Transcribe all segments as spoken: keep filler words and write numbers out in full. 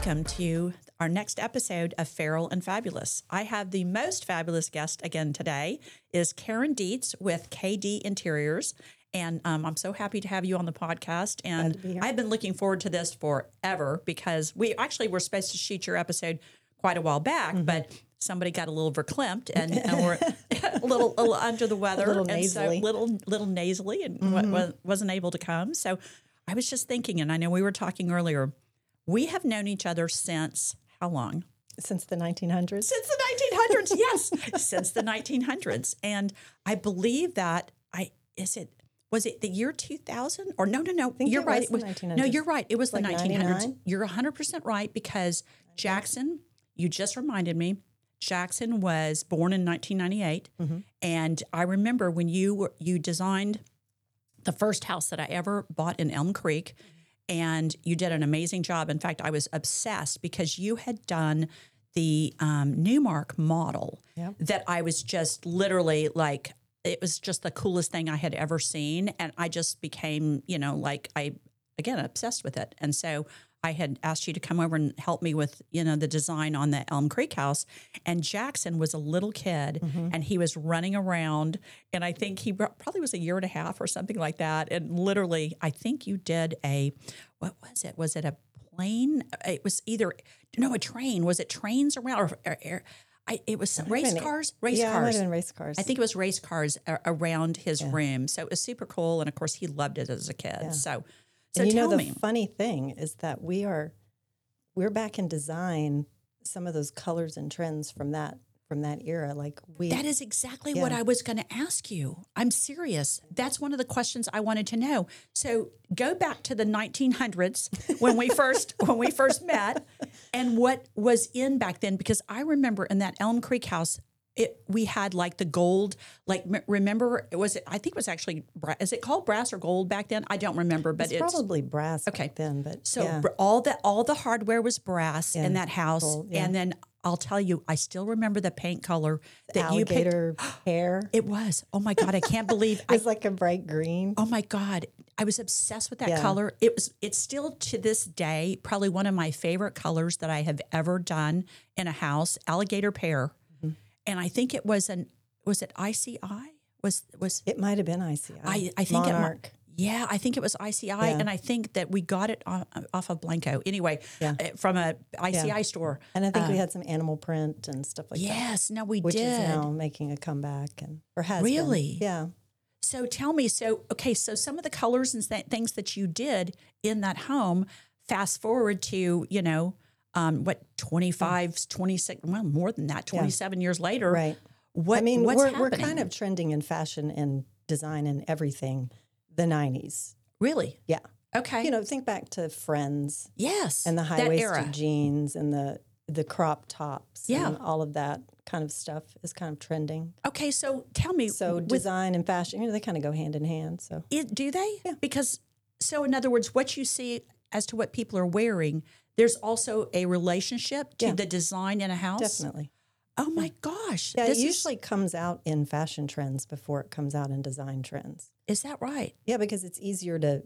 welcome to our next episode of Feral and Fabulous. I have the most fabulous guest again today is Karen Dietz with K D Interiors. And um, I'm so happy to have you on the podcast. And be I've been looking forward to this forever because we actually were supposed to shoot your episode quite a while back, mm-hmm. but somebody got a little verklempt and, and we're a little, a little under the weather. A little and nasally. So little, little nasally and Mm-hmm. w- wasn't able to come. So I was just thinking, and I know we were talking earlier, we have known each other since how long? Since the nineteen hundreds? Since the nineteen hundreds, yes. Since the nineteen hundreds. And I believe that, I is it, was it the year two thousand? Or no, no, no, think you're it right. was It was, the nineteen no, hundreds. you're right. It was Like the nineteen hundreds. ninety-nine? You're one hundred percent right because Jackson, you just reminded me, Jackson was born in nineteen ninety-eight. Mm-hmm. And I remember when you were, you designed the first house that I ever bought in Elm Creek. And you did an amazing job. In fact, I was obsessed because you had done the um, Newmark model Yep. that I was just literally like, it was just the coolest thing I had ever seen. And I just became, you know, like I, again, obsessed with it. And so I had asked you to come over and help me with, you know, the design on the Elm Creek house. And Jackson was a little kid Mm-hmm. and he was running around. And I think he probably was a year and a half or something like that. And literally, I think you did a, what was it? Was it a plane? It was either, no, a train. Was it trains around or, or, or I, it was some race been- cars? Race yeah, it might cars. have been race cars. I think it was race cars a- around his room. So it was super cool. And of course, he loved it as a kid. So, so and you tell know, the me. funny thing is that we are, we're back in design, some of those colors and trends from that, from that era. Like we, That is exactly Yeah. what I was going to ask you. I'm serious. That's one of the questions I wanted to know. So go back to the nineteen hundreds when we first when we first met, and what was in back then. Because I remember in that Elm Creek house, it we had like the gold. Like m- remember, it was I think it was actually bra- is it called brass or gold back then? I don't remember, but it's, it's, probably brass okay. back then, but so yeah. br- all the all the hardware was brass in Yeah, that house, gold, yeah. and then I'll tell you, I still remember the paint color that you picked. alligator hair. It was. Oh my God, I can't believe It I was like a bright green. oh my God. I was obsessed with that Yeah. color. It was it's still to this day probably one of my favorite colors that I have ever done in a house, alligator pear. Mm-hmm. And I think it was an was it I C I? Was was It might have been I C I. I I think Monarch. it yeah, I think it was I C I, Yeah. and I think that we got it off, off of Blanco. Anyway, Yeah. uh, from a I C I Yeah. store. And I think we had some animal print and stuff like that. Yes, no, we Which did. is now making a comeback and or has been. Really? Yeah. So tell me, so, okay, so some of the colors and th- things that you did in that home, fast forward to, you know, um, what, twenty-five, twenty-six, well, more than that, twenty-seven years later. Right. What, I mean, what's we're happening? we're kind of trending in fashion and design and everything. The nineties. Really? Yeah. Okay. You know, think back to Friends yes. and the that high era. waisted jeans and the the crop tops. Yeah. And all of that kind of stuff is kind of trending. Okay, so tell me, So with, design and fashion, you know, they kind of go hand in hand. So it, do they? Yeah. Because, so in other words, what you see as to what people are wearing, there's also a relationship to Yeah. the design in a house? definitely. Oh my gosh. Yeah, this it is- usually comes out in fashion trends before it comes out in design trends. is that right? Yeah, because it's easier to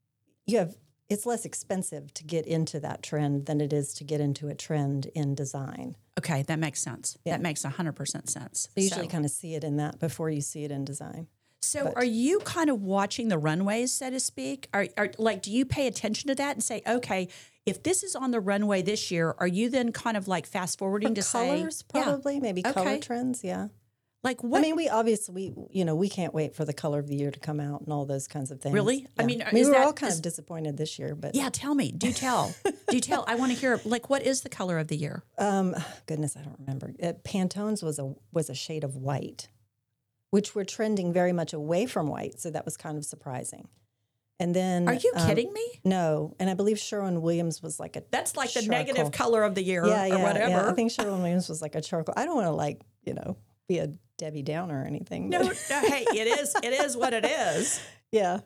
you have it's less expensive to get into that trend than it is to get into a trend in design. Okay, that makes sense. Yeah. That makes one hundred percent sense. So you usually So- kind of see it in that before you see it in design. So But- are you kind of watching the runways, so to speak? Are, are like, do you pay attention to that and say, okay, if this is on the runway this year, are you then kind of like fast forwarding to Colors, say, yeah, probably, maybe color Okay. trends, yeah. like what? I mean, we obviously, we, you know, we can't wait for the color of the year to come out and all those kinds of things. Really? I Yeah. mean, I mean is we were that- all kind is- of disappointed this year, but yeah, tell me. Do tell. Do tell. I want to hear. Like, what is the color of the year? um, goodness, I don't remember. Uh, Pantone's was a was a shade of white, which we're trending very much away from white, so that was kind of surprising. And then, Are you um, kidding me? No, and I believe Sherwin-Williams was like a That's like the charcoal. negative color of the year yeah, or yeah, whatever. yeah. I think Sherwin-Williams was like a charcoal. I don't want to like you know be a Debbie Downer or anything. no, but- no, hey, it is. It is what it is. Yeah.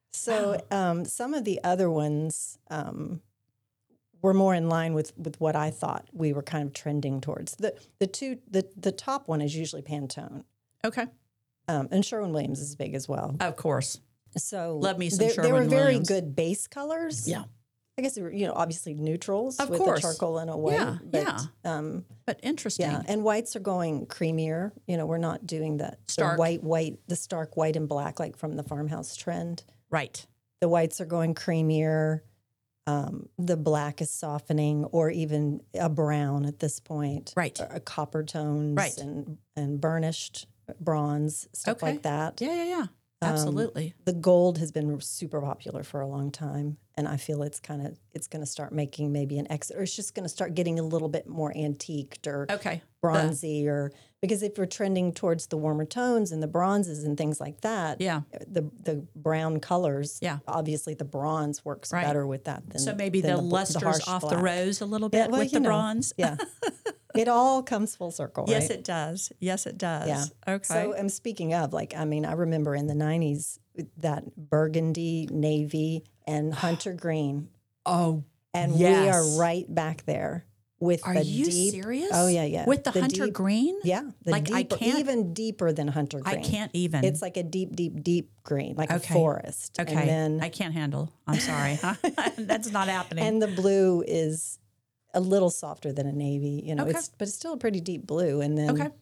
So um, some of the other ones um, were more in line with, with what I thought we were kind of trending towards. The the two the the top one is usually Pantone, Okay. um, and Sherwin-Williams is big as well. Of course. So Love me some they, they were very Sherwin-Williams. good base colors. Yeah. I guess, you know, obviously neutrals Of with course. the charcoal and a white. Yeah, but, yeah. Um, But interesting. yeah, and whites are going creamier. You know, we're not doing that the Stark. white, white, the stark white and black like from the farmhouse trend. Right. The whites are going creamier. Um, the black is softening, or even a brown at this point. Right. A copper tones Right. and and burnished bronze, stuff Okay. like that. Yeah, yeah, yeah. Absolutely. The gold has been super popular for a long time, and I feel it's kind of it's going to start making maybe an exit, or it's just going to start getting a little bit more antiqued or Okay. bronzy, or because if we're trending towards the warmer tones and the bronzes and things like that, Yeah. the the brown colors, Yeah. obviously the bronze works Right. better with that than So maybe than the, bl- luster's harsh off the black. rose a little Yeah, bit well, with you the know, bronze. Yeah, it all comes full circle, Yes, right? it does. Yes, it does. Yeah. Okay. So, and speaking of, like, I mean, I remember in the nineties that burgundy, navy, and hunter green, oh, and we yes. are right back there with Are the you deep. serious? Oh yeah, yeah. With the, hunter deep- green? Yeah, the Like, I deeper, can't- even deeper than hunter I green. can't even. It's like a deep, deep, deep green, like Okay. a forest. okay. And then I can't handle. I'm sorry. That's not happening. and the blue is a little softer than a navy. You know, Okay. it's but it's still a pretty deep blue. And then okay.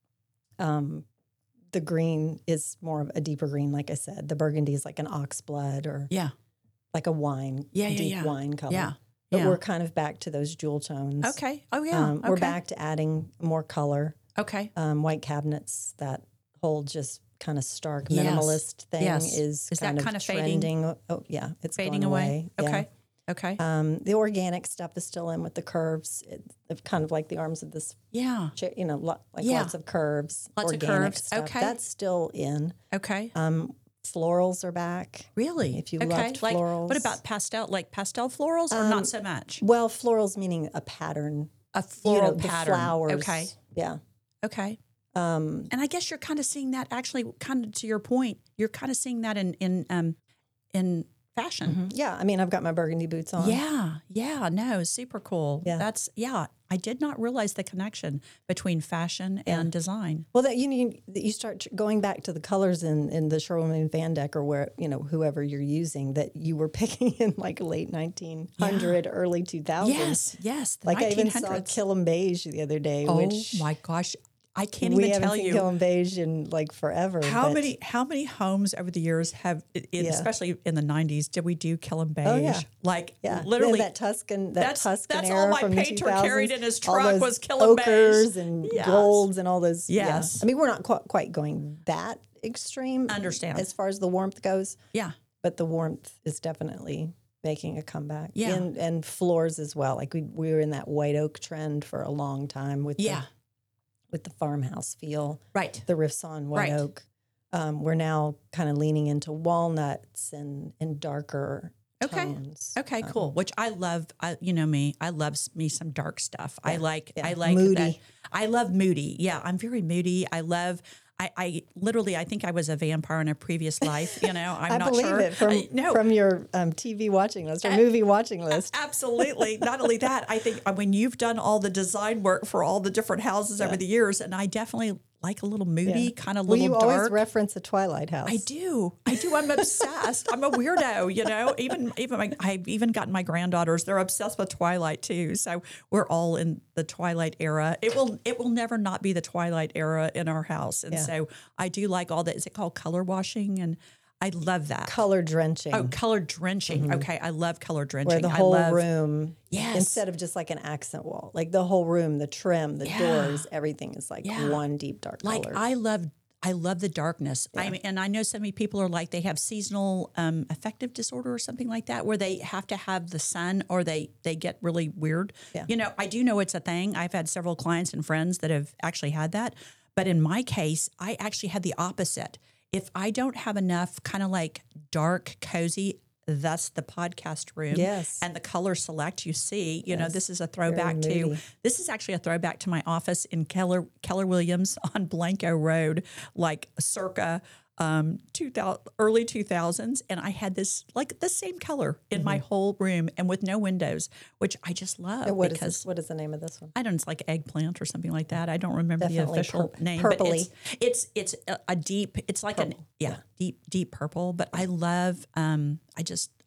um, the green is more of a deeper green, like I said. The burgundy is like an oxblood or Yeah. like a wine, Yeah, yeah, deep yeah. wine color. Yeah. But yeah. we're kind of back to those jewel tones. Okay. Oh, yeah. Um, okay. We're back to adding more color. Okay. Um, white cabinets, that whole just kind of stark Yes. minimalist thing Yes. is, Is that kind of kind of fading? trending. Oh, yeah, it's Fading gone away. Yeah. Okay. Okay. Um, the organic stuff is still in with the curves. It, it's kind of like the arms of this, yeah. chair, you know, lo- like Yeah. lots of curves. Lots of organic curves. Stuff. Okay. That's still in. Okay. Um, florals are back. Really? If you okay. loved like, florals. What about pastel, like pastel florals, or not so much? Well, florals meaning a pattern. A You floral know, the pattern. flowers. Okay. Yeah. Okay. Um, And I guess you're kind of seeing that actually, kind of to your point, you're kind of seeing that in in um in fashion. yeah. I mean, I've got my burgundy boots on. Yeah, yeah, no, super cool. Yeah. That's yeah. I did not realize the connection between fashion and design. Well, that you need that you start tr- going back to the colors in, in the Sherwin and Van Dyck or where you know whoever you're using that you were picking in like late nineteen hundred, early two thousands. Yes, yes. The Like I even saw nineteen hundreds. Killam Beige the other day, Oh which my gosh, I can't we even haven't tell seen you. Killam Beige in like forever. How but- many how many homes over the years have, in, Yeah. especially in the nineties, did we do Killam Beige? Oh, yeah. Like Yeah, literally, that Tuscan, that that's- Tuscan that's era all my from the painter two thousands, carried in his all truck those was Killam Beige. ochres and Yes. golds and all those. Yes. Yeah. I mean, we're not quite, quite going that extreme. Understand. as far as the warmth goes, yeah, but the warmth is definitely making a comeback. Yeah. and, and floors as well. Like we we were in that white oak trend for a long time with yeah, the, with the farmhouse feel, right. the riffs on white Right. oak. Um, we're now kind of leaning into walnuts and and darker Okay. tones. Okay, Um, cool. Which I love. I, you know me. I love s- me some dark stuff. I like. yeah. I like Moody. that. I love moody. Yeah, I'm very moody. I love. I, I literally. I think I was a vampire in a previous life. You know. I'm I not believe sure. it from I- no. from your um, T V watching list or movie watching list. Absolutely. Not only that, I think I mean you've done all the design work for all the different houses over the years, and I definitely like a little moody, Yeah. kind of Well, little you dark. always reference a Twilight House. I do. I do. I'm obsessed. I'm a weirdo, you know. Even even my, I've even gotten my granddaughters. They're obsessed with Twilight too. So we're all in the Twilight era. It will it will never not be the Twilight era in our house. And Yeah. so I do like all that. Is it called color washing? And I love that. Color drenching, Oh, color drenching. Okay, I love color drenching. where the I whole love, room, Yes. instead of just like an accent wall, like the whole room, the trim, the Yeah. doors, everything is like Yeah. one deep dark Like color. I love I love the darkness. I mean, and I know so many people are like they have seasonal um, affective disorder or something like that, where they have to have the sun or they they get really weird. Yeah. You know, I do know it's a thing. I've had several clients and friends that have actually had that, but in my case, I actually had the opposite. If I don't have enough kind of like dark, cozy, thus the podcast room, Yes. and the color select you see, you know, this is a throwback Very to. moody. This is actually a throwback to my office in Keller Keller Williams on Blanco Road, like circa um, two thousand, early two thousands, and I had this like the same color in my whole room and with no windows, which I just love And what is because this, what is the name of this one? I don't know, it's like eggplant or something like that. I don't remember Definitely the official pur- name, purpley. but it's it's it's a, a deep. It's like an yeah, deep deep purple. But I love. Um, I just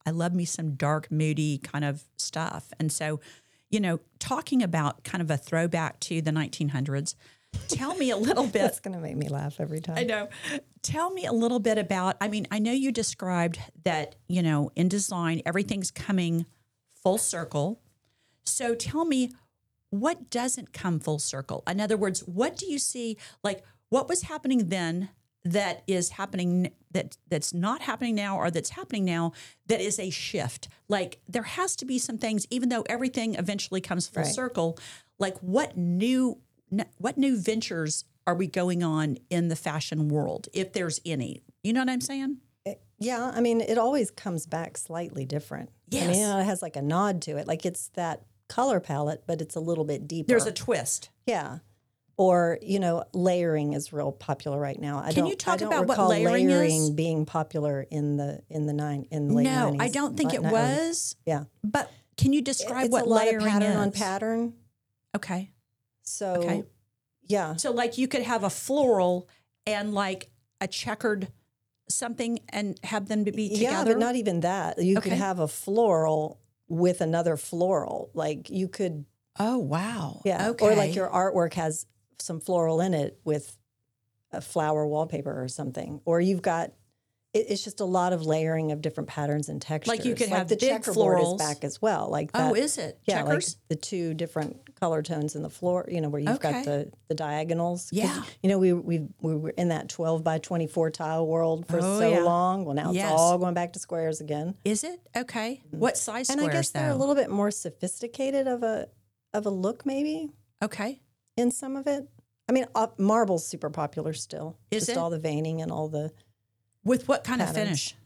I love me some dark, moody kind of stuff. And so, you know, talking about kind of a throwback to the nineteen hundreds, tell me a little bit. That's going to make me laugh every time. I know. Tell me a little bit about, I mean, I know you described that, you know, in design, everything's coming full circle. So tell me, what doesn't come full circle? In other words, what do you see, like what was happening then that is happening, that that's not happening now, or that's happening now that is a shift? Like there has to be some things, even though everything eventually comes full Right. circle, like what new, what new ventures are we going on in the fashion world, if there's any? You know what I'm saying? Yeah, I mean, it always comes back slightly different. I Yes. mean, you know, it has like a nod to it. Like it's that color palette, but it's a little bit deeper. There's a twist. Yeah. Or, you know, layering is real popular right now. I Can don't, you talk I don't about what recall layering is? being popular in the in the nine in the late No, nineties. I don't think it Not- was. Yeah. But can you describe It's what a lot layering of pattern is? on pattern. Okay. So, Okay. yeah. So like you could have a floral and like a checkered something and have them to be together. Yeah, but not even that. You could Okay. have a floral with another floral. Like you could, Oh, wow. yeah. Okay. Or like your artwork has some floral in it with a flower wallpaper or something. Or you've got, it, it's just a lot of layering of different patterns and textures. Like you could have the big checkerboard florals. is back as well. Like Oh, that, is it? yeah, Checkers? like the two different color tones in the floor, you know, where you've Okay. got the, the diagonals. 'Cause, Yeah. You know, we, we, we were in that twelve by twenty-four tile world for Oh, so yeah. long. Well, now Yes. it's all going back to squares again. Is it? Okay. What size And squares I guess though? they're a little bit more sophisticated of a of a look, maybe Okay. in some of it. I mean, uh, marble's super popular still. Is just it? all the veining and all the. With what kind of Patterns. finish?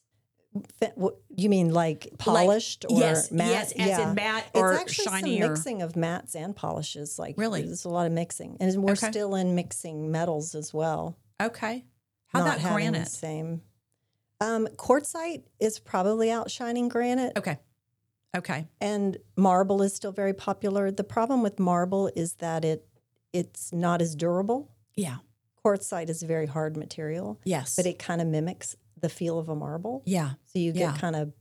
Fi- what- You mean like polished or yes, matte? yes, as yeah. in matte or it's actually shiny some or- mixing of mattes and polishes. Like Really? there's a lot of mixing, and we're Okay. still in mixing metals as well. Okay. How not about having the granite? same. Um, quartzite is probably outshining granite. Okay. Okay. And marble is still very popular. The problem with marble is that it it's not as durable. Yeah. Quartzite is a very hard material, Yes. but it kind of mimics the feel of a marble. yeah. So you get Yeah. kind of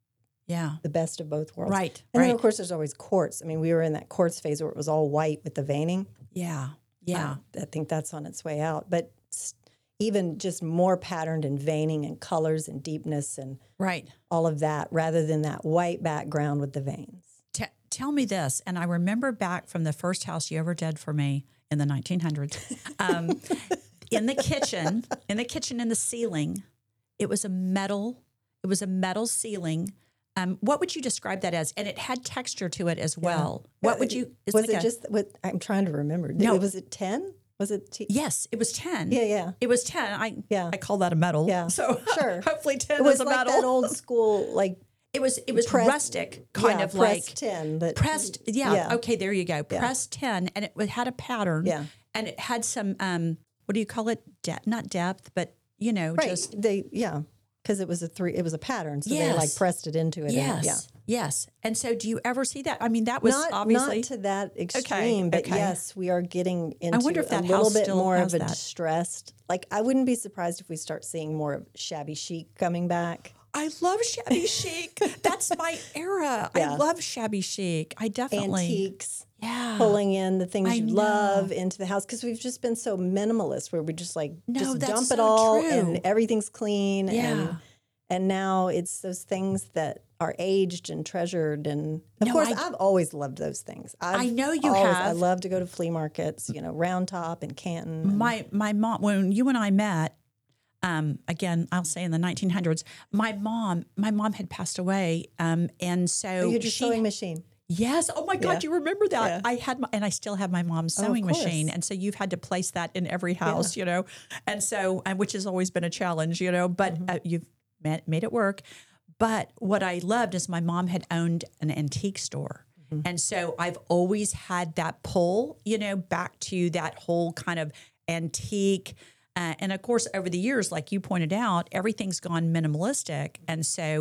Yeah. the best of both worlds. Right. And right. then of course there's always quartz. I mean, we were in that quartz phase where it was all white with the veining. yeah. Yeah. Uh, I think that's on its way out. But s- even just more patterned and veining and colors and deepness and right. all of that rather than that white background with the veins. T- tell me this, and I remember back from the first house you ever did for me in the nineteen hundreds. Um, in the kitchen, in the kitchen, in the ceiling, it was a metal. It was a metal ceiling. Um, what would you describe that as? And it had texture to it as well. What would you? It's Was like it a- just what I'm trying to remember? No. Was it ten? Was it? T- Yes, it was ten. Yeah, yeah. It was ten. I Yeah. I call that a metal. Yeah. So Sure. hopefully ten It was is a like metal. that old school, like it was it was pressed- rustic, kind yeah, of pressed like tin. That, pressed. Yeah, yeah. Okay. There you go. Pressed tin, and it had a pattern. Yeah. And it had some um, what do you call it? De- not depth, but you know, Right. just They yeah, because it was a three. It was a pattern, so they like Yes. pressed it into it. yes, And, yeah. yes. And so, do you ever see that? I mean, that was Not obviously. not to that extreme, but okay. yes, we are getting into wonder if that a little house bit still more has of a that. distressed. Like I wouldn't be surprised if we start seeing more of shabby chic coming back. I love shabby chic. That's my era. I Yeah. love shabby chic. I definitely. Antiques, Yeah. pulling in the things I you know. love into the house because we've just been so minimalist where we just like No, just that's dump it so all true. and everything's clean Yeah. and and now it's those things that are aged and treasured and of No, course I- I've always loved those things. I've I know you always- have. I love to go to flea markets, you know, Round Top and Canton. and- My my mom, when you and I met, um, again, I'll say in the nineteen hundreds, my mom, my mom had passed away, um, and so you had your she, sewing machine. yes, oh my God, Yeah. you remember that? Yeah. I had, my, and I still have my mom's Oh, of sewing machine, course. and so you've had to place that in every house, you know, and so, and which has always been a challenge, you know, but Mm-hmm. uh, you've made, made it work. But what I loved is my mom had owned an antique store. Mm-hmm. And so I've always had that pull, you know, back to that whole kind of antique. Uh, and of course, over the years, like you pointed out, everything's gone minimalistic. And so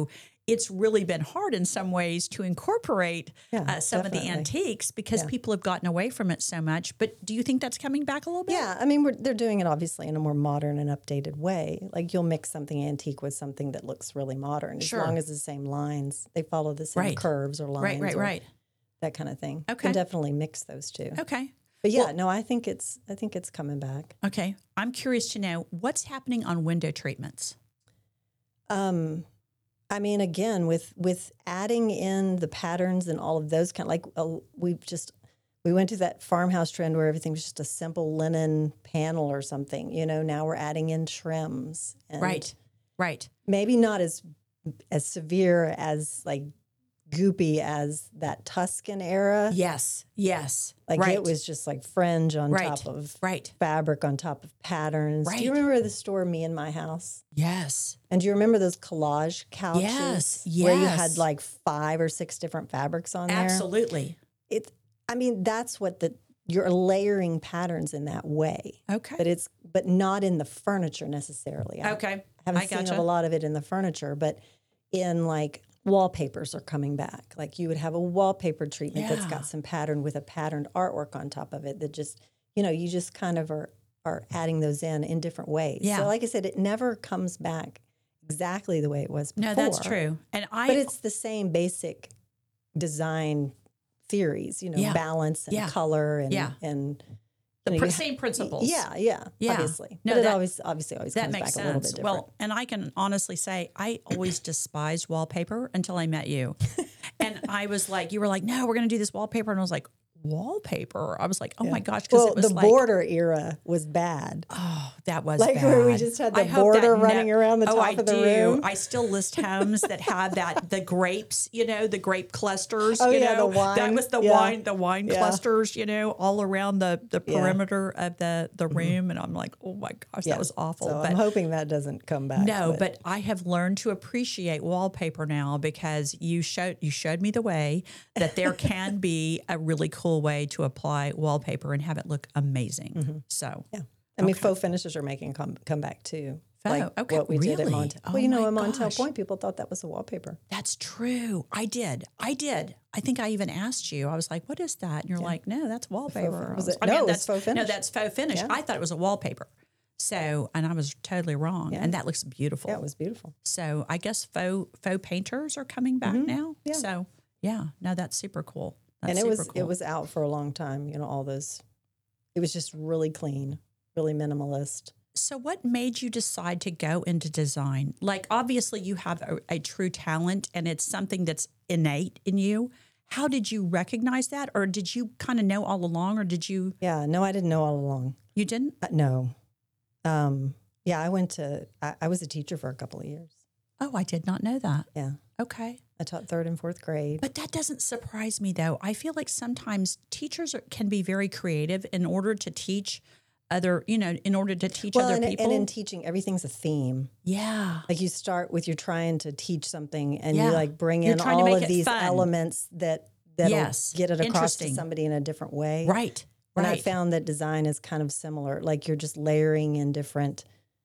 it's really been hard in some ways to incorporate Yeah, uh, some definitely. of the antiques because Yeah. people have gotten away from it so much. But do you think that's coming back a little bit? Yeah, I mean, we're, they're doing it obviously in a more modern and updated way. Like you'll mix something antique with something that looks really modern, as Sure. long as the same lines, they follow the same Right. curves or lines, Right, right, or right. that kind of thing. Okay. Can definitely mix those two. Okay. But yeah, Well- no, I think it's I think it's coming back. Okay. I'm curious to know what's happening on window treatments. Um, I mean, again, with with adding in the patterns and all of those kind, like uh, we've just we went to that farmhouse trend where everything was just a simple linen panel or something. You know, now we're adding in trims, and Right. Right. maybe not as as severe as like goopy as that Tuscan era. Yes. Yes. Like right. it was just like fringe on Right. top of Right. fabric on top of patterns. Do Right. you remember the store Me and My House? Yes. And do you remember those collage couches Yes, where you yes. had like five or six different fabrics on there? Absolutely. It I mean that's what the you're layering patterns in that way. Okay. But it's but not in the furniture necessarily. I, Okay. I haven't I seen gotcha. a lot of it in the furniture, but in like wallpapers are coming back. Like you would have a wallpaper treatment that's Yeah. got some pattern with a patterned artwork on top of it that just, you know, you just kind of are are adding those in in different ways. Yeah. So like I said, it never comes back exactly the way it was before. No, that's true. And I But it's the same basic design theories, you know, Yeah. balance and Yeah. color and Yeah. and the you know, pr- you- same principles. yeah, yeah, Yeah. obviously. No, but it that- always obviously always That comes makes back a little bit sense. different. Well, and I can honestly say I always despised wallpaper until I met you. And I was like, you were like, no, we're going to do this wallpaper. And I was like, wallpaper? I was like, oh my gosh. Because well, it was the like, border era was bad. oh, that was Like bad. where we just had the I hope border that running around the oh, top I of the do. room. I still list homes that have that, the grapes, you know, the grape clusters. Oh, you yeah, know, the wine. That was the Yeah. wine, the wine Yeah. clusters, you know, all around the, the Yeah. perimeter of the, the room. And I'm like, oh my gosh, Yeah. that was awful. So but I'm hoping that doesn't come back. no, but I have learned to appreciate wallpaper now because you showed you showed me the way that there can be a really cool way to apply wallpaper and have it look amazing. So yeah. I mean, faux finishes are making come come back too. Faux, like okay, what we did at really? Montel. Oh well, you know, my at Montel gosh. Point, people thought that was a wallpaper. that's true. I did. I did. I think I even asked you. I was like, "What is that?" And you're like, "No, that's wallpaper." I was it- I no, mean, it was that's faux No, finish. that's faux finish. Yeah. I thought it was a wallpaper. So, and I was totally wrong. And that looks beautiful. Yeah, it was beautiful. So I guess faux faux painters are coming back now. Yeah. So yeah, no, that's super cool. That's and it super was cool. it was out for a long time. You know, all those. It was just really clean, really minimalist. So what made you decide to go into design? Like obviously you have a, a true talent and it's something that's innate in you. How did you recognize that, or did you kind of know all along, or did you? Yeah, no, I didn't know all along. You didn't? Uh, no, um, yeah, I went to. I, I was a teacher for a couple of years. Oh, I did not know that. Yeah, Okay. I taught third and fourth grade. But that doesn't surprise me, though. I feel like sometimes teachers are, can be very creative in order to teach other, you know, in order to teach well, other and, people. and in teaching, everything's a theme. yeah. Like you start with you're trying to teach something, and Yeah. you like bring You're in trying to all make of it these fun. elements that that'll Yes. get it across to Interesting. somebody in a different way. Right. And right. I found that design is kind of similar. Like you're just layering in different.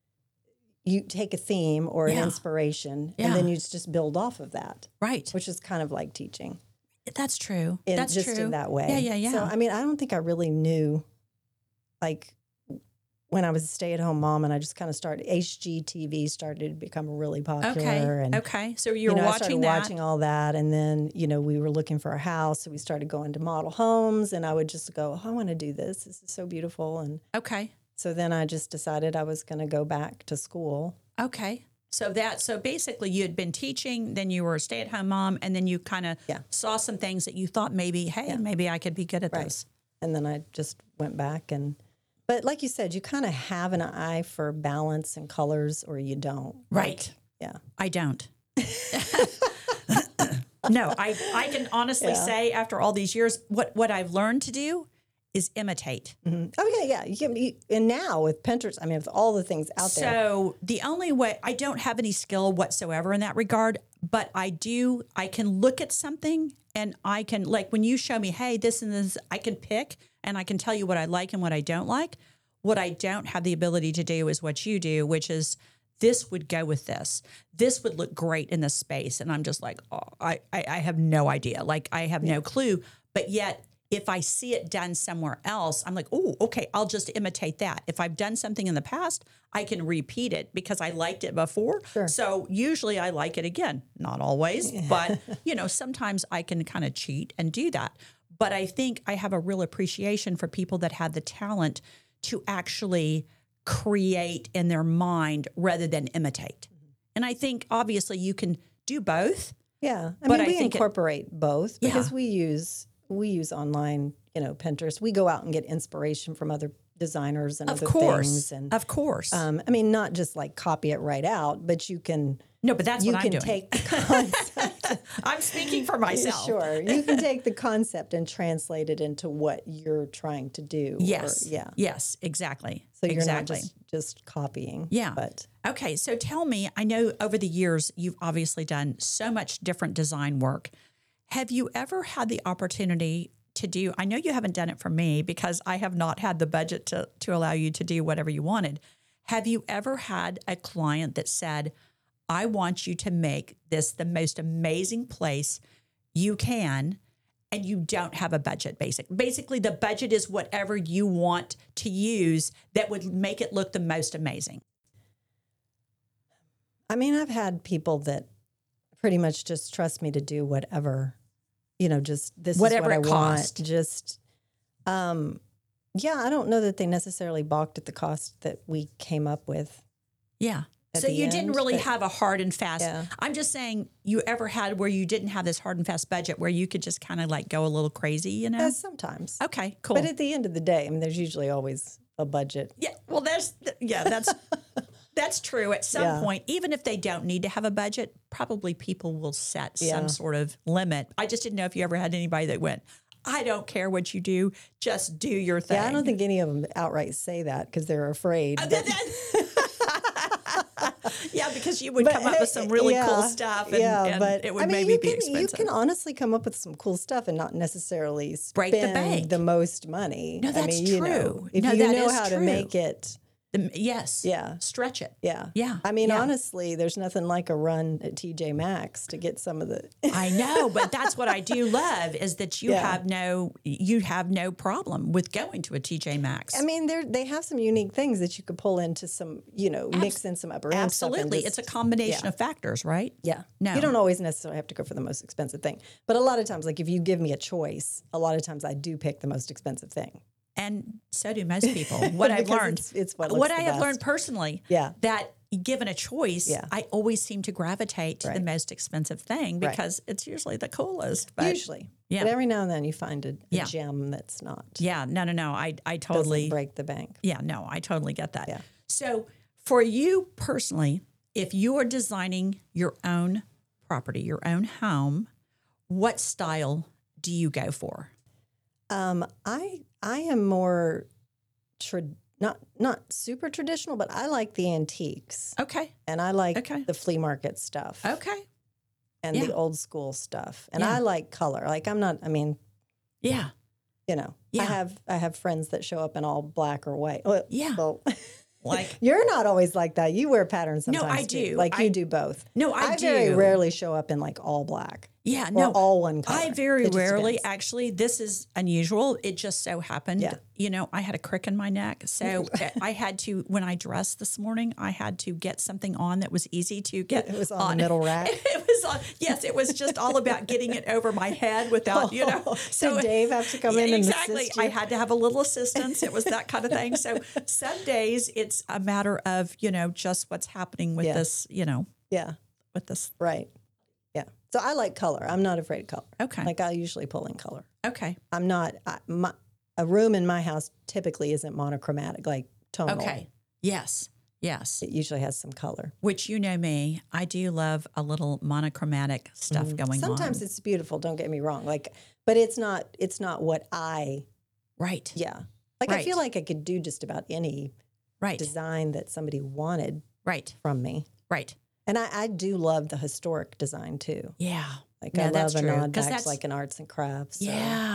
You take a theme or an Yeah. inspiration, Yeah. and then you just build off of that, right. which is kind of like teaching. That's true. In, That's just true. in that way. Yeah, yeah, yeah. So I mean, I don't think I really knew, like, when I was a stay-at-home mom, and I just kind of started. H G T V started to become really popular, okay. and okay. So you you were know, I watching started that. watching all that, and then you know we were looking for a house, so we started going to model homes, and I would just go, oh, I want to do this. This is so beautiful, and Okay. so then I just decided I was going to go back to school. Okay. So that so basically you had been teaching, then you were a stay-at-home mom, and then you kind of Yeah. saw some things that you thought maybe, hey, maybe I could be good at Right. this. And then I just went back and, but like you said, you kind of have an eye for balance and colors, or you don't. Right. Yeah. I don't. No, I, I can honestly Yeah. say after all these years, what, what I've learned to do is imitate. Mhm. Oh yeah, yeah. You can, you, and now with Pinterest, I mean, with all the things out there. So the only way, I don't have any skill whatsoever in that regard, but I do, I can look at something and I can, like when you show me, hey, this and this, I can pick and I can tell you what I like and what I don't like. What I don't have the ability to do is what you do, which is this would go with this. This would look great in this space. And I'm just like, oh, I, I, I have no idea. Like, I have no clue. But yet, if I see it done somewhere else, I'm like, oh, okay, I'll just imitate that. If I've done something in the past, I can repeat it because I liked it before. Sure. So usually I like it again. Not always, but, you know, sometimes I can kind of cheat and do that. But I think I have a real appreciation for people that have the talent to actually create in their mind rather than imitate. Mm-hmm. And I think obviously you can do both. Yeah. I But mean, I we think it- incorporate both because Yeah. we use we use online, you know, Pinterest. We go out and get inspiration from other designers and Of other course. things. And Of course. um, I mean, not just like copy it right out, but you can no, but that's you what can I'm doing. take the concept. I'm speaking for myself. Sure. You can take the concept and translate it into what you're trying to do. Yes. Or, yeah. Yes, exactly. So you're exactly. not just, just copying. Yeah. But Okay, so tell me, I know over the years you've obviously done so much different design work. Have you ever had the opportunity to do, I know you haven't done it for me because I have not had the budget to, to allow you to do whatever you wanted. Have you ever had a client that said, I want you to make this the most amazing place you can, and you don't have a budget, basic. Basically, the budget is whatever you want to use that would make it look the most amazing. I mean, I've had people that pretty much just trust me to do whatever, you know, just this Whatever is what it I cost. want. Just, um, yeah, I don't know that they necessarily balked at the cost that we came up with. Yeah. At So the you didn't end, really but- have a hard and fast. Yeah. I'm just saying, you ever had where you didn't have this hard and fast budget where you could just kind of like go a little crazy, you know? Yeah, sometimes. Okay, cool. But at the end of the day, I mean, there's usually always a budget. yeah, well, that's yeah, that's that's true. At some Yeah. point, even if they don't need to have a budget, probably people will set Yeah. some sort of limit. I just didn't know if you ever had anybody that went, I don't care what you do, just do your thing. Yeah, I don't think any of them outright say that because they're afraid. Uh, but- yeah, because you would But, come up with some really yeah, cool stuff, and, yeah, and but it would I mean, maybe you be can, expensive. You can honestly come up with some cool stuff and not necessarily spend Break the bank. the most money. No, I that's mean, you know, true. if No, you that know is how to true. make it, The- yes. Yeah. Stretch it. yeah, Yeah. I mean, yeah. honestly, there's nothing like a run at T J Maxx to get some of the. I know, but that's what I do love is that you Yeah. have no you have no problem with going to a T J Maxx. I mean, they they have some unique things that you could pull into some, you know, mix in some upper end stuff. and Absolutely. just- It's a combination yeah. of factors, right? Yeah. No. You don't always necessarily have to go for the most expensive thing. But a lot of times, like if you give me a choice, a lot of times I do pick the most expensive thing. And so do most people. What I've Because learned. It's, it's what looks what the I have best. learned personally. Yeah. That given a choice, Yeah. I always seem to gravitate to the Right. most expensive thing Right. because it's usually the coolest. But Usually. yeah. But every now and then you find a, a Yeah. gem that's not. yeah, no, no, no. I I Doesn't totally break the bank. Yeah, no, I totally get that. Yeah. So for you personally, if you are designing your own property, your own home, what style do you go for? Um, I I am more tra- not not super traditional, but I like the antiques Okay. and I like Okay. the flea market stuff Okay. and yeah. the old school stuff. And Yeah. I like color. Like I'm not. I mean, Yeah. you know, Yeah. I have I have friends that show up in all black or white. Well, Yeah. well, Like you're not always like that. You wear patterns No, sometimes. I too. do. Like I- you do both. no, I, I do. very rarely show up in like all black Yeah, or no. all one color. I very It just rarely, depends. actually, this is unusual. It just so happened, Yeah. you know, I had a crick in my neck. So I had to, when I dressed this morning, I had to get something on that was easy to get It was on the middle rack. It was on, yes, it was just all about getting it over my head without, you know. Did Dave have to come Yeah, in and exactly. assist you? I had to have a little assistance. It was that kind of thing. So some days it's a matter of, you know, just what's happening with Yeah. this, you know, Yeah, with this. right. Yeah. So I like color. I'm not afraid of color. Okay. Like I usually pull in color. Okay. I'm not. I, my, a room in my house typically isn't monochromatic, like tonal. Okay. Yes. Yes. It usually has some color. Which you know me, I do love a little monochromatic stuff going Mm-hmm. Sometimes on. it's beautiful. Don't get me wrong. Like, but it's not. It's not what I. Right. Yeah. Like I feel Right. like I could do just about any Right. design that somebody wanted Right. from me. Right. And I, I do love the historic design too. Yeah. Like No, I love that's a true, nod 'cause back that's- to like an arts and crafts. so- Yeah.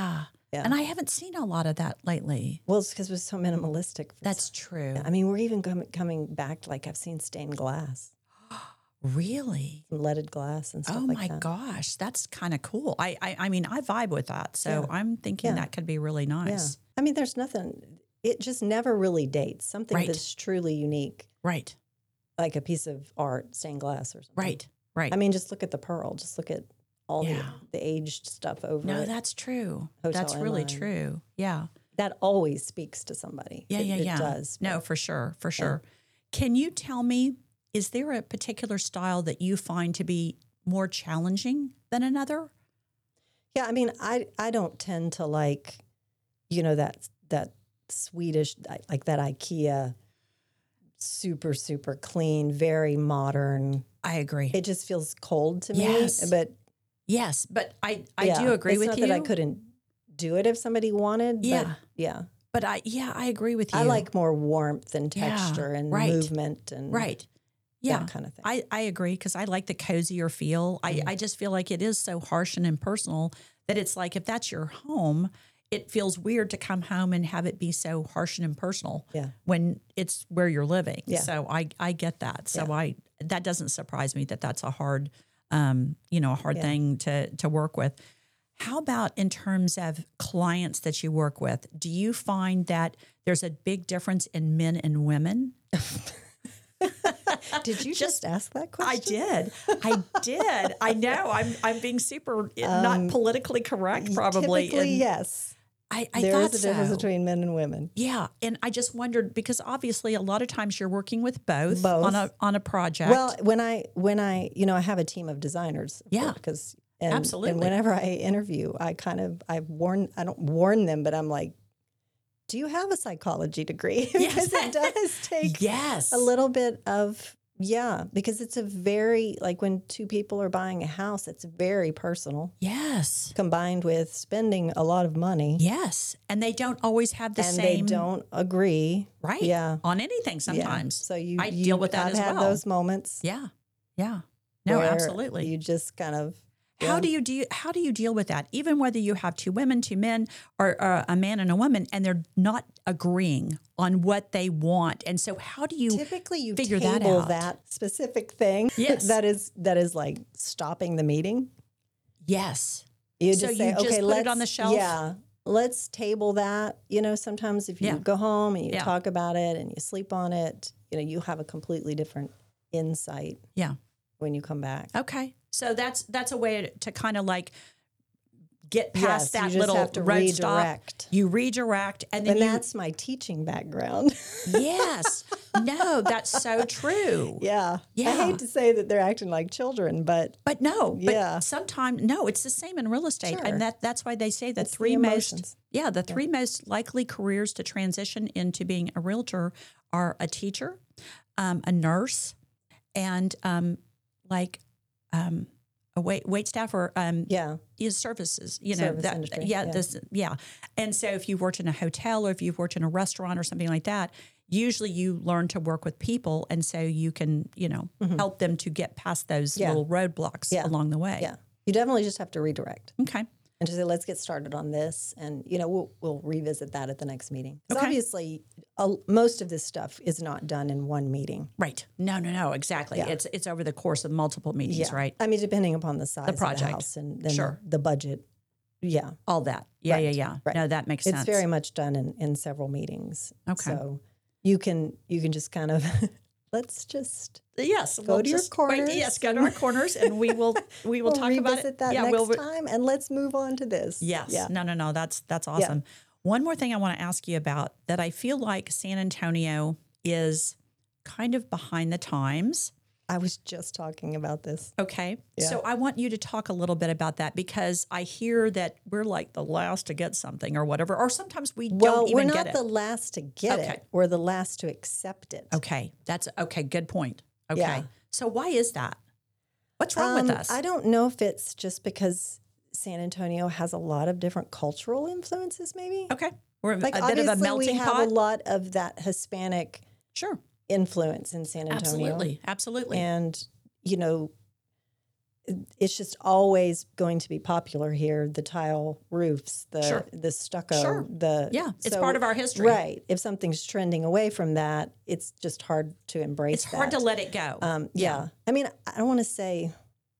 Yeah. And I haven't seen a lot of that lately. Well, it's because we're so minimalistic. That's true. I mean, we're even com- coming back, like I've seen stained glass, Really? leaded glass and stuff Oh like my that. gosh, that's kind of cool. I, I I mean, I vibe with that. So Yeah. I'm thinking Yeah. that could be really Yeah. nice. I mean, there's nothing, it just never really dates. Something Right. that's truly unique, Right. like a piece of art, stained glass or something. Right. Right. I mean, just look at the pearl. Just look at all Yeah. the, the aged stuff over no, it. that's true. Hotel That's really Emma and- true. Yeah. That always speaks to somebody. Yeah, It- yeah, it yeah. does. No, for sure, for sure. Can you tell me, is there a particular style that you find to be more challenging than another? Yeah, I mean, I I don't tend to like, you know, that that Swedish, like that IKEA, super super clean, very modern. I agree. It just feels cold to me. Yes. But yes, but I, I yeah, do agree it's with not you. that I couldn't do it if somebody wanted. Yeah. But yeah. But I, yeah, I agree with you. I like more warmth and Yeah, texture and right. movement and right. Yeah, that kind of thing. I, I agree because I like the cozier feel. Mm-hmm. I, I just feel like it is so harsh and impersonal that it's like if that's your home, it feels weird to come home and have it be so harsh and impersonal Yeah. when it's where you're living. Yeah. So I, I get that. So Yeah. I that doesn't surprise me that that's a hard, um, you know, a hard Yeah. thing to to work with. How about in terms of clients that you work with? Do you find that there's a big difference in men and women? Did you just, ask that question? I did. I did. I know. I'm I'm being super not politically correct, probably. Typically, and yes. I, I There thought is a difference so. between men and women. Yeah, and I just wondered because obviously a lot of times you're working with both, Both. on a on a project. Well, when I when I you know I have a team of designers. of Yeah. course, because and, Absolutely. And whenever I interview, I kind of I warn I don't warn them, but I'm like, do you have a psychology degree? Because it does take yes, a little bit of yeah, because it's a very like when two people are buying a house, it's very personal. yes, Combined with spending a lot of money, yes, and they don't always have the and same they don't agree. right. Yeah. on anything Yeah. sometimes. So you, I you deal with that I've as had well. those moments. Yeah, yeah, no, where absolutely. You just kind of How yeah. do you do? You, how do you deal with that? Even whether you have two women, two men, or, or a man and a woman, and they're not agreeing on what they want, and so how do you typically you figure table that that, out? specific thing Yes. that is that is like stopping the meeting. Yes, You So just you say, just okay, put it let's, on the shelf? Yeah, let's table that. You know, sometimes if you Yeah. go home and you Yeah. talk about it and you sleep on it, you know, you have a completely different insight yeah, when you come back. okay. So that's that's a way to, to kind of like get past Yes, you that just little have to road stop. redirect. You redirect, and then And you that's my teaching background. yes, no, that's so true. yeah. Yeah. I hate to say that they're acting like children, but But no, but Yeah. sometimes no, it's the same in real estate, Sure. and that that's why they say the It's the three most emotions. yeah the three most likely careers to transition into being a realtor are a teacher, um, a nurse, and um, like um, a wait wait staff or um, yeah. is services. You know Service that industry, yeah, yeah. this yeah. And so if you've worked in a hotel or if you've worked in a restaurant or something like that. Usually you learn to work with people, and so you can, you know, help them to get past those Mm-hmm. Yeah. little roadblocks Yeah. along the way. Yeah. You definitely just have to redirect Okay. and just say, let's get started on this. And, you know, we'll, we'll revisit that at the next meeting. 'Cause Okay. obviously, uh, most of this stuff is not done in one meeting. Right. No, no, no, exactly. Yeah. It's it's over the course of multiple meetings, right? I mean, depending upon the size of project. the house and then Sure. the, the budget. Yeah. All that. Yeah, Right, yeah, yeah. right. No, that makes It's sense. very much done in, in several meetings. Okay. So you can you can just kind of let's just yes. go we'll to your just- corners wait, yes, go to our corners, and we will we will we'll talk about revisit it. that yeah, next we'll. re- time and let's move on to this. Yes. Yeah. No, no, no. That's that's awesome. One more thing I want to ask you about that I feel like San Antonio is kind of behind the times. I was just talking about this. Okay. Yeah. So I want you to talk a little bit about that because I hear that we're like the last to get something or whatever, or sometimes we Well, don't we're even not get it. the last to get Okay. it. We're the last to accept it. Okay, that's okay. Good point. Okay, Yeah. so why is that? What's wrong with Um, us? I don't know if it's just because San Antonio has a lot of different cultural influences, maybe. okay, we're Like a bit of a obviously melting we have pot. a lot of that Hispanic Sure, influence in San Antonio. absolutely, absolutely. And, you know, it's just always going to be popular here. The tile roofs, the Sure. the stucco, Sure. the Yeah, it's so- part of our history. right? If something's trending away from that, it's just hard to embrace. It's hard that. to let it go. Um, yeah. I mean, I don't want to say.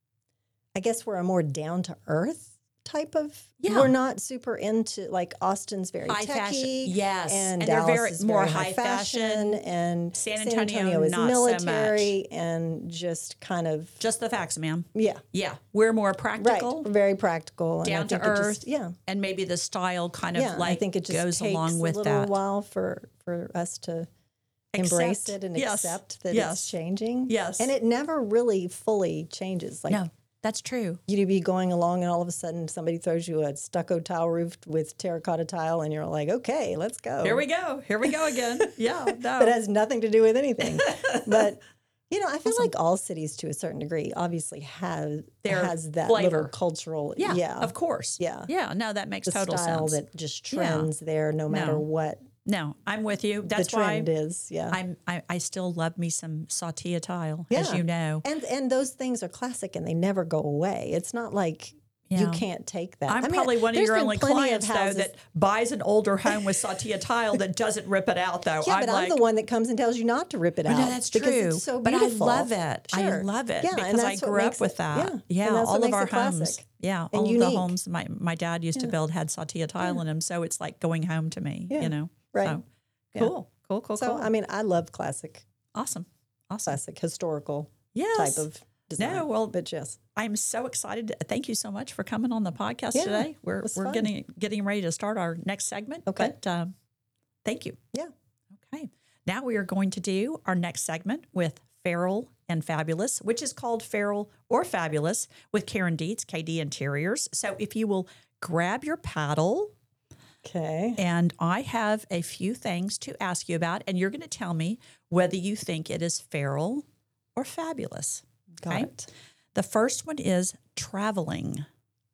I guess we're a more down to earth type of. Yeah. We're not super into like Austin's very High techy, fashion. Yes. and, And they're Dallas very- is more very high fashion. and San Antonio, is not so military and just kind of Just the facts, ma'am. yeah, Yeah, we're more right, practical, very practical, and I down to think it just- earth. yeah, and maybe the style kind of yeah. like I think it just goes takes along with a little that. while for for us to embrace Accept. it and Yes. accept that Yes. it's changing. Yes. and it never really fully changes. Like No, that's true. you'd be going along and all of a sudden somebody throws you a stucco tile roof with terracotta tile and you're like, okay, let's go. Here we go. Here we go again. Yeah, no. But it has nothing to do with anything. But you know, I feel like all cities to a certain degree obviously have Their has that flavor. little cultural yeah, yeah, of course. Yeah. Yeah, no, that makes the total style sense. that just Yeah. trends there no matter No. what No, I'm with you. That's the trend why is. Yeah. I'm I, I still love me some Sautia tile, as Yeah. you know. and and those things are classic and they never go away. It's not like you Yeah. can't take that. I'm I mean, probably one of there's your been only plenty of clients though houses- that buys an older home with Sautia tile that doesn't rip it out though. Yeah, I'm but like, I'm the one that comes and tells you not to rip it out. no, that's because true. It's so but I beautiful. love it. I Sure. love it Yeah, and because I that's what grew up makes with it- that. yeah. Yeah, And that's all what of makes our it homes. classic Yeah, and all of unique. the homes my my dad used to build had Sautia tile in them, so it's like going home to me. Yeah. You know, Right. So, Yeah. cool, cool, cool, So cool. I mean, I love classic, awesome, awesome. classic historical Yes. type of design. No, well, but yes, I'm so excited. Thank you so much for coming on the podcast Yeah, today. We're it was we're fun. getting getting ready to start our next segment. Okay. But um, thank you. yeah. Okay. Now we are going to do our next segment with Feral and Fabulous, which is called Feral or Fabulous with Karen Dietz, K D Interiors. So if you will grab your paddle, Okay. and I have a few things to ask you about, and you're going to tell me whether you think it is feral or fabulous. Got Okay. it. The first one is traveling.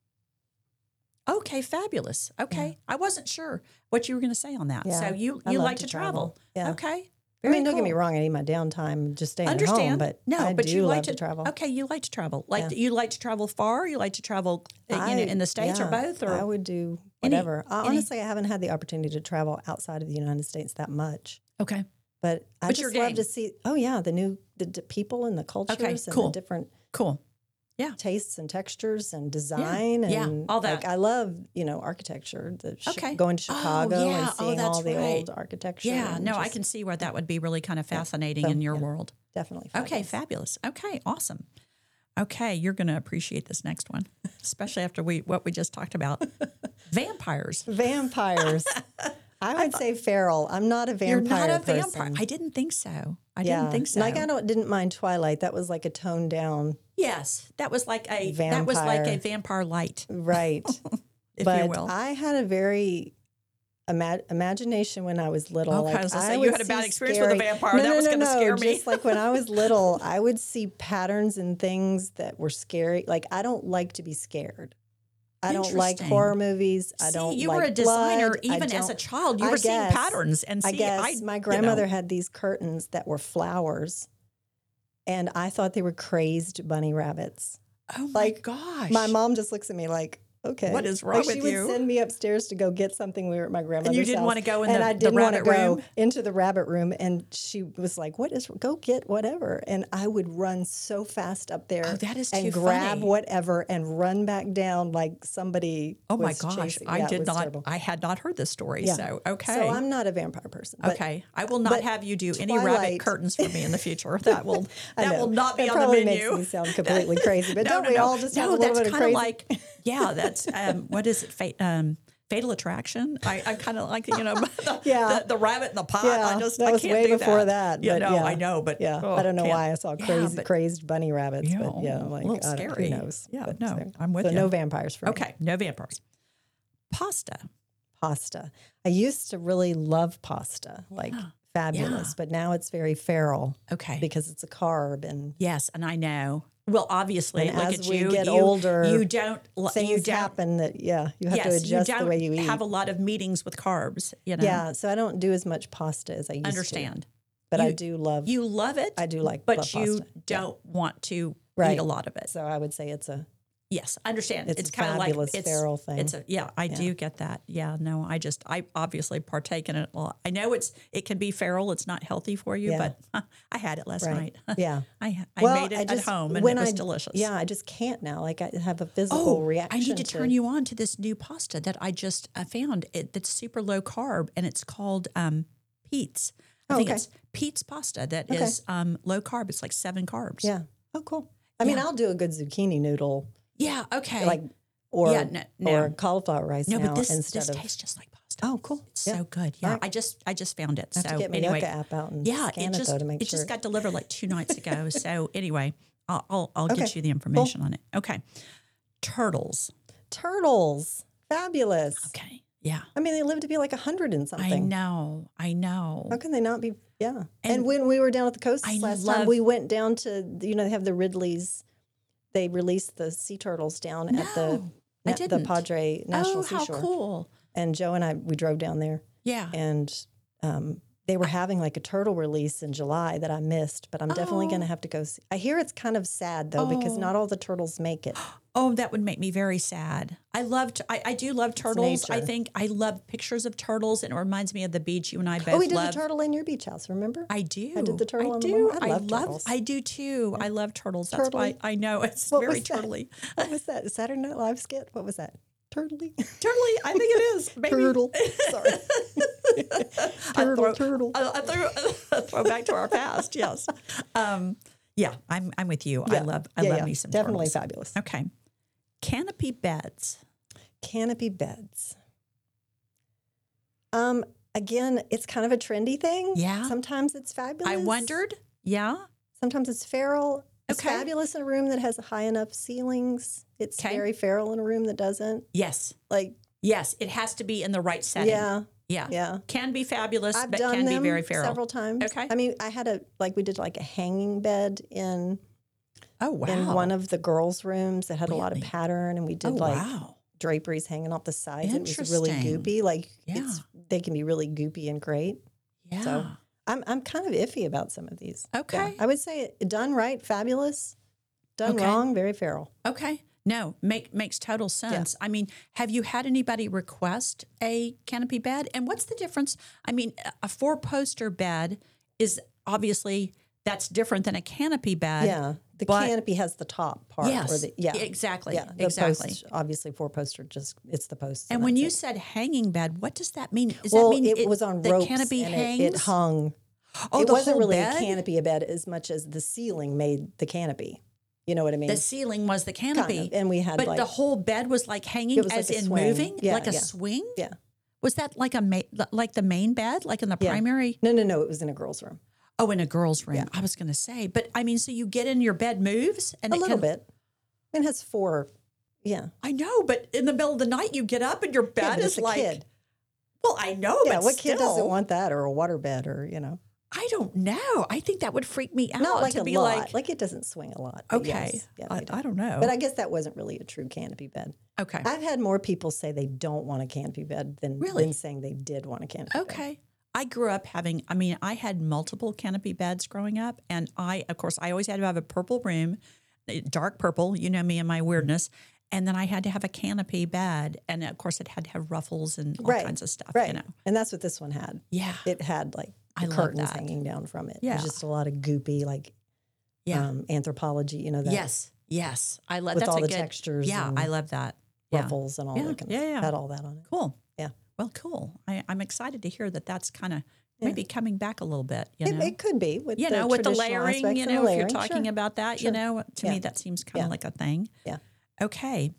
Okay, fabulous. Okay. I wasn't sure what you were going to say on that. Yeah, So you, I you love like to to travel. travel. Yeah. Okay. I mean, don't get me cool. wrong. I need my downtime, just staying Understand? at home. But no, I but do you love like to, travel. Okay, you like to travel. Like Yeah. you like to travel far. You like to travel, uh, you know, I- in the states or yeah, both. Or I would do any- whatever. I, any- honestly, I haven't had the opportunity to travel outside of the United States that much. okay, But I What's just your love game? to see. Oh yeah, the new the, d people and the cultures and cool. the different cool. tastes and textures and design yeah, and all that. Like I love you know architecture. The chi- Okay. going to Oh, Chicago yeah. and Oh, seeing that's all the right. old architecture. Yeah, and no, I just can see where that would be really kind of fascinating So, in your yeah. world. definitely. Okay, fabulous. fabulous. Okay, awesome. Okay, you're going to appreciate this next one, especially after we what we just talked about. Vampires. Vampires. I would say feral. I'm not a vampire You're not a person. vampire. I didn't think so. I yeah. didn't think so. Like I don't didn't mind Twilight. That was like a toned down, yes, that was like a that was like a Vampire. vampire light, right? if but you will. I had a very ima- imagination when I was little. Okay, like, I was gonna say, you would had a bad see experience with a scary- vampire. No, That no, was no, gonna no. scare me. Just like when I was little, I would see patterns and things that were scary. Like I don't like to be scared. I don't like Interesting. horror movies. I See, don't you like were a designer blood. I even as a don't- child. You I were seeing guess- patterns and I see. guess I, my you grandmother know. had these curtains that were flowers, and I thought they were crazed bunny rabbits. Oh my like, gosh! My mom just looks at me like, okay, What is wrong like, with She you? would send me upstairs to go get something. We were at my grandmother's and you didn't house, want to go in and the, I the didn't want to rabbit go room. into the rabbit room. And she was like, "What is? Go get whatever." And I would run so fast up there. Oh, that is and too grab funny. whatever and run back down like somebody. Oh my was gosh! chasing. I Yeah, it did was not. terrible. I had not heard this story. Yeah. So okay. So I'm not a vampire person. But okay, I will not but have you do any rabbit Twilight- curtains for me in the future. That will I that know. will not be That on the probably menu. makes me sound completely crazy, but no, don't no, we no. all just have no, a little that's bit of kinda crazy? like yeah, that's um, what is it? Fate, um, Fatal Attraction. I, I kind of like you know the, Yeah. the, the rabbit in the pot. Yeah, I just that I was can't way do before that. that. Yeah, but no, yeah. I know, but yeah, oh, I don't know can't. why I saw Yeah, crazy, but- crazed bunny rabbits. Yeah, but yeah, a like little I don't- scary. who knows? Yeah, But, no, so, I'm with so you. no vampires for me. Okay, no vampires. Pasta. Pasta. I used to really love pasta, like fabulous, Yeah. but now it's very feral Okay. because it's a carb and Yes, and I know. Well, obviously, And look as at we you. get you, older, you don't. li- things you don't, happen that yeah you have yes, to adjust you don't the way you eat. have a lot of meetings with carbs. You know. Yeah, so I don't do as much pasta as I used to. Understand. But I You- do love. You love it. I do like but love you pasta. Yeah. don't want to Right. eat a lot of it. So I would say it's a Yes, I understand. It's It's, a kind of like fabulous it's feral thing. It's a yeah, I do get that. Yeah, no, I just I obviously partake in it a lot. I know it's it can be feral. It's not healthy for you, Yeah. but huh, I had it last right. night. Yeah. I I Well, made it I just- at home and when it was I- delicious. Yeah, I just can't now. Like I have a physical Oh, reaction. I need to turn you on to this new pasta that I just uh, found. It, that's super low carb, and it's called um, Pete's. I Oh, think okay. it's Pete's pasta that is Okay. um, low carb. It's like seven carbs. Yeah. Oh, cool. I mean, Yeah. I'll do a good zucchini noodle, Yeah. Okay. like or Yeah, no- no. or cauliflower rice no, now but this instead this of. tastes just like pasta. Oh, cool. It's Yeah. so good. Yeah, right. I just I just found it. I have so to get my anyway, Yucca app out and yeah, scan it it, just though to make it sure. just got delivered like two nights ago. So anyway, I'll I'll, I'll get Okay, you the information on it. Okay, turtles. Turtles, fabulous. Okay, yeah, I mean, they live to be like a hundred and something. I know, I know. How can they not be? Yeah. And, And when we were down at the coast I last love- time, we went down to, you know, they have the Ridleys. They released the sea turtles down at the No, I na- the didn't. Padre National Oh, how Seashore. cool! And Joe and I, we drove down there, Yeah. and um, they were having like a turtle release in July that I missed, but I'm definitely going to Oh. have to go see. I hear it's kind of sad though, because Oh. not all the turtles make it. Oh, that would make me very sad. I loved. I, I do love turtles. I nature. think I love pictures of turtles, and it reminds me of the beach you and I both Oh, we did love. the turtle in your beach house, remember? I do. I did the turtle I on the do. wall. I love turtles. I do too. I love turtles. That's why Turtly. I know it's What very was that? turtly. What was that? Saturday Night Live skit? What was that? Turtly? Turtly, I think it is. Maybe. Turtle. Sorry. I turtle, throw, turtle. I, I throw, throw back to our past. Yes. Um, yeah, I'm I'm with you. I Yeah. love I Yeah, love yeah. me some Definitely turtles. fabulous. Okay. Canopy beds. Canopy beds. Um, again, it's kind of a trendy thing. Yeah. Sometimes it's fabulous. I wondered. Yeah. Sometimes it's feral. It's Okay. fabulous in a room that has high enough ceilings. It's Okay. very feral in a room that doesn't. Yes. Like, Yes. It has to be in the right setting. yeah, Yeah. yeah. Can be fabulous, I've but done can them be very feral. several times. Okay. I mean, I had a like we did like a hanging bed in Oh wow. in one of the girls' rooms that had a lot of Really? pattern, and we did oh like wow. draperies hanging off the sides. It was really Interesting. goopy. Like Yeah. it's they can be really goopy and great. Yeah. So I'm I'm kind of iffy about some of these. Yeah. Okay. I would say done right, fabulous. Done Okay. wrong, very feral. Okay. No, make makes total sense. I mean, have you had anybody request a canopy bed? And what's the difference? I mean, a- a four poster bed is obviously that's different than a canopy bed. Yeah. The but- canopy has the top part. Yes. Or the, yeah. Exactly. Yeah. The exactly. post, obviously four poster, just it's the post. And when that's you it. said hanging bed, what does that mean? Does well, that mean it, was on the ropes canopy and hangs? it, it hung. Oh, it the wasn't whole really bed? a canopy a bed as much as the ceiling made the canopy. You know what I mean? The ceiling was the canopy. Kind of. And we had But like the whole bed was like hanging It was as like a in swing. moving, Yeah, like a yeah. swing? yeah. Was that like a ma- like the main bed, like in the Yeah. primary? No, no, no. It was in a girl's room. Oh, in a girl's room. Yeah. I was going to say, but I mean, so you get in your bed moves and A it little can, bit. It has four. Yeah. I know, but in the middle of the night, you get up and your Yeah, bed but is it's a like, kid. well, I know, Yeah. but What still, kid doesn't want that or a water bed or you know? I don't know. I think that would freak me out Not like to a be lot. like, Like, it doesn't swing a lot. but okay, yes. Yeah, I, they do. I don't know. But I guess that wasn't really a true canopy bed. okay, I've had more people say they don't want a canopy bed than, Really? than saying they did want a canopy bed. okay. I grew up having, I mean, I had multiple canopy beds growing up. And I, of course, I always had to have a purple room, eh, dark purple, you know me and my weirdness. And then I had to have a canopy bed. And of course, it had to have ruffles and all Right, kinds of stuff, Right. you know. And that's what this one had. Yeah. It had like I the love curtains that. hanging down from it. Yeah. It was just a lot of goopy, like Yeah. um, anthropology, you know, that yes. Yes. I love with that's all a the good, textures Yeah. and I love that. Yeah. ruffles and all Yeah, that kind of yeah, stuff. yeah. Had all that on it. Cool. Yeah. Well, cool. I, I'm excited to hear that that's kind of Yeah. maybe coming back a little bit, you It, know. it could be with you the know, with the traditional layering, aspects you and the know, if you're layering. talking Sure. about that, Sure. you know, to Yeah. me that seems kind of Yeah. like a thing. Yeah. Okay.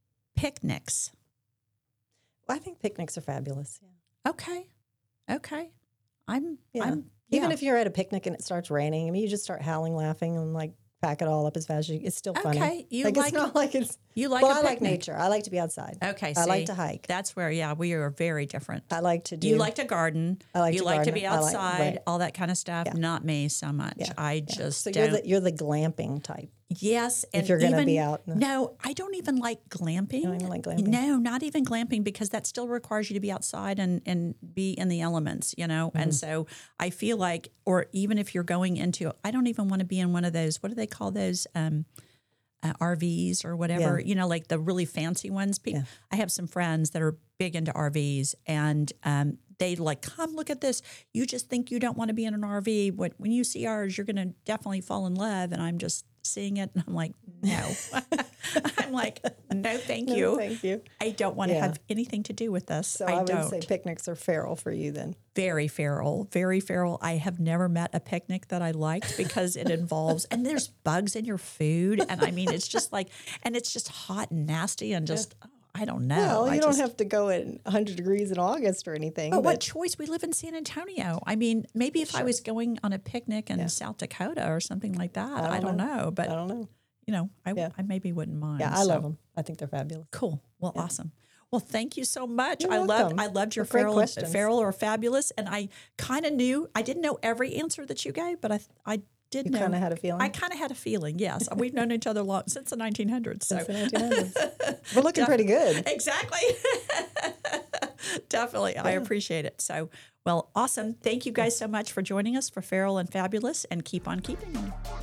Picnics. Well, I think picnics are fabulous. Yeah. Okay. Okay. I'm Yeah. I'm Even yeah. if you're at a picnic and it starts raining, I mean, you just start howling, laughing, and like pack it all up as fast as you. It's still funny. Okay, you like, like it's not like it's. you like well, a I like picnic. nature. I like to be outside. Okay, I like see, to hike. That's where yeah, we are very different. I like to do. You like to garden. I like you to like to garden. be I like- outside, right. all that kind of stuff. Yeah. Not me so much. Yeah, I yeah. just So don't. you're the you're the glamping type. Yes, and If you're going to even- be out. in the- No, I don't even like glamping. don't even like glamping? No, not even glamping because that still requires you to be outside and, and be in the elements, you know? Mm-hmm. And so I feel like, or even if you're going into, I don't even want to be in one of those, what do they call those? Um, uh, R Vs or whatever, Yeah. you know, like the really fancy ones. Pe- Yeah. I have some friends that are big into R Vs, and um, they like, come look at this. You just think you don't want to be in an R V. When, when you see ours, you're going to definitely fall in love. And I'm just seeing it, and I'm like, no. I'm like, no, thank No, you. thank you. I don't want to Yeah. have anything to do with this. So I, I, would don't. say picnics are feral for you then. Very feral, very feral. I have never met a picnic that I liked because it involves, and there's bugs in your food. And I mean, it's just like, and it's just hot and nasty and just, oh, I don't know. Well, you I don't just, have to go at one hundred degrees in August or anything. But But what choice? We live in San Antonio. I mean, maybe if I was going on a picnic in South Dakota or something like that, I don't, know. But, I don't know. you know, I, Yeah. I maybe wouldn't mind. Yeah, I So, love them. I think they're fabulous. Cool. Well, awesome. Well, thank you so much. You're I loved welcome. I loved your They're great feral, questions. feral or fabulous, and I kind of knew I didn't know every answer that you gave, but I I did You know. kind of had a feeling. I kind of had a feeling. Yes, we've known each other long since the nineteen hundreds. So Since the nineteen hundreds. We're looking pretty good. exactly, definitely, I appreciate it. So, well, awesome. Thank you guys so much for joining us for Feral and Fabulous, and keep on keeping on.